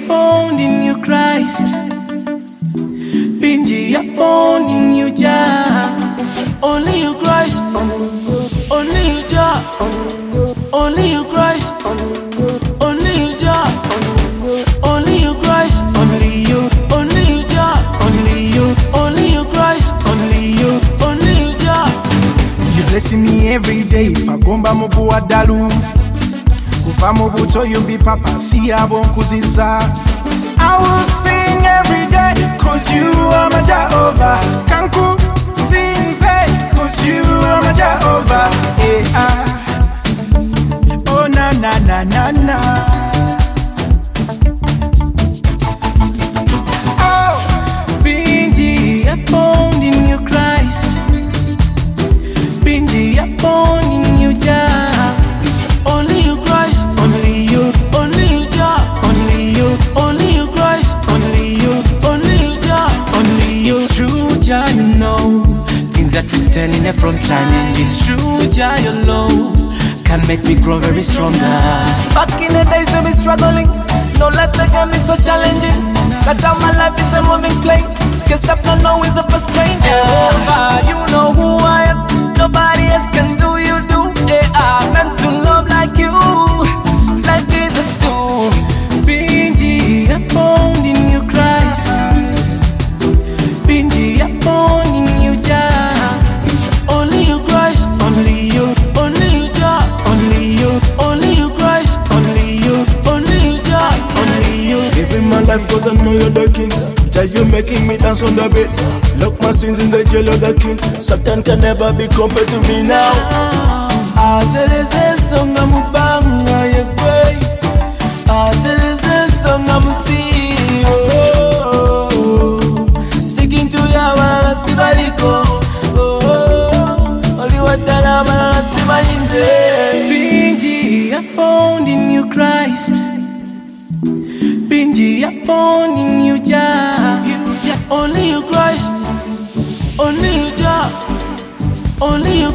found in you, Christ. Binji, I found in you, Jah. Only you, Christ. Only you, Jah. Only you, Christ. Only you, Jah. Only you, Christ. Only you. Only you, Jah. Only you. Only you, Christ. Only you. Only you, Jah. You blessing me every day. Pagomba mubu wa dalu. Kufa mubuto yumbi papa. Si abo nkuziza. I will sing every day. Cause you are my Jehovah. Kanku sing say. Cause you are my Jehovah. Hey, oh na na na na na. Binji, I found in you, Christ. Binji, I found in you, Jah. Only you, Christ. Only you. Only you, Jah. Only you. Only you, Christ. Only you. Only you, Jah. Only you. It's true, Jah, you know things that we stand in the front line, and it's true, Jah, your love can make me grow very stronger. Back in the days when we struggling, no life again be so challenging. That time my life is a moving plane. Can't stop, no, no, is a for stranger. You know who I am. Nobody else can do you do. I'm meant to love like you, like Jesus do. Binji, I found in you, Christ. Binji, I found in you, Jah. Only you, Christ. Only you. Only you, Jah. Only you. Only you, Christ. Only you. Only you, Jah. Only you. Living my life cause I know you're the king. Jah, you making me dance on the bed. Lock my sins in the jail of the king. Satan can never be compared to me now. Ateleze songa mubanga yekwe. Ateleze songa musiyo. Seeking to yawa sibaliko. Only what I sibayinze. Binji, I found in you, Christ. Binji, I found in you, Jah. Only you, Christ. Only you, Jah. Only you,